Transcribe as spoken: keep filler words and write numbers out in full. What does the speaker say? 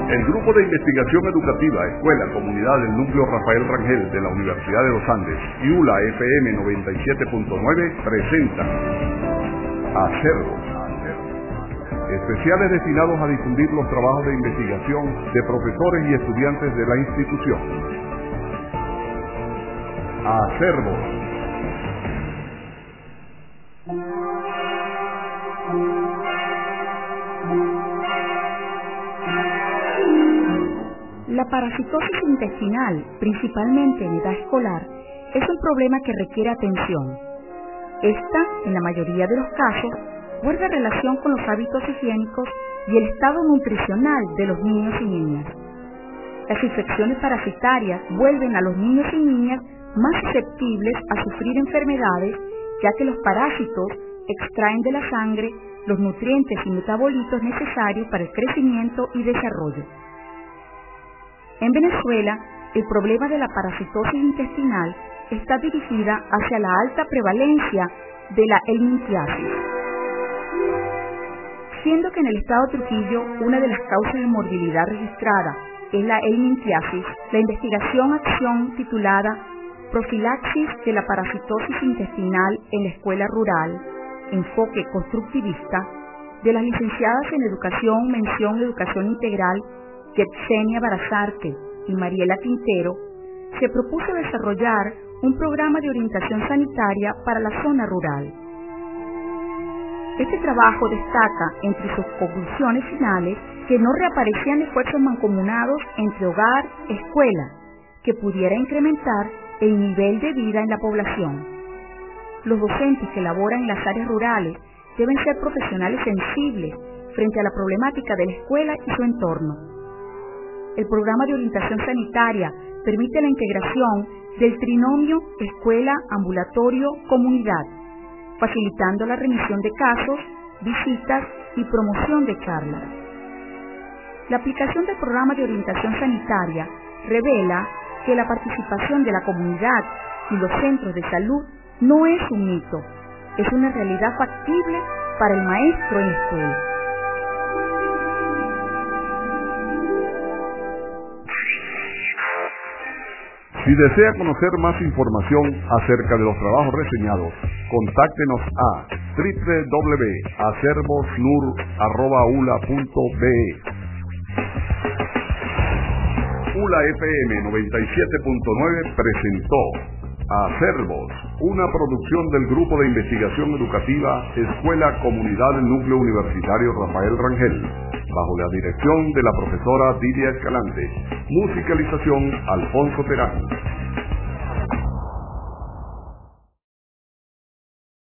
El Grupo de Investigación Educativa, Escuela Comunidad del Núcleo Rafael Rangel de la Universidad de los Andes y U L A F M noventa y siete punto nueve presentan Acervos, especiales destinados a difundir los trabajos de investigación de profesores y estudiantes de la institución. Acervos. La parasitosis intestinal, principalmente en edad escolar, es un problema que requiere atención. Esta, en la mayoría de los casos, guarda relación con los hábitos higiénicos y el estado nutricional de los niños y niñas. Las infecciones parasitarias vuelven a los niños y niñas más susceptibles a sufrir enfermedades, ya que los parásitos extraen de la sangre los nutrientes y metabolitos necesarios para el crecimiento y desarrollo. En Venezuela, el problema de la parasitosis intestinal está dirigida hacia la alta prevalencia de la helmintiasis. Siendo que en el estado Trujillo una de las causas de morbilidad registrada es la helmintiasis, la investigación acción titulada Profilaxis de la parasitosis intestinal en la escuela rural, enfoque constructivista, de las licenciadas en Educación, Mención Educación Integral, Yetsenia Barazarte y Mariela Quintero, se propuso desarrollar un programa de orientación sanitaria para la zona rural. Este trabajo destaca entre sus conclusiones finales que no reaparecían esfuerzos mancomunados entre hogar y escuela, que pudiera incrementar el nivel de vida en la población. Los docentes que laboran en las áreas rurales deben ser profesionales sensibles frente a la problemática de la escuela y su entorno. El programa de orientación sanitaria permite la integración del trinomio escuela-ambulatorio-comunidad, facilitando la remisión de casos, visitas y promoción de charlas. La aplicación del programa de orientación sanitaria revela que la participación de la comunidad y los centros de salud no es un mito, es una realidad factible para el maestro en la escuela. Si desea conocer más información acerca de los trabajos reseñados, contáctenos a doble u doble u doble u punto acervosnur arroba u l a punto b e. U L A F M noventa y siete punto nueve presentó Acervos, una producción del Grupo de Investigación Educativa Escuela Comunidad del Núcleo Universitario Rafael Rangel, bajo la dirección de la profesora Didia Escalante. Musicalización Alfonso Terán.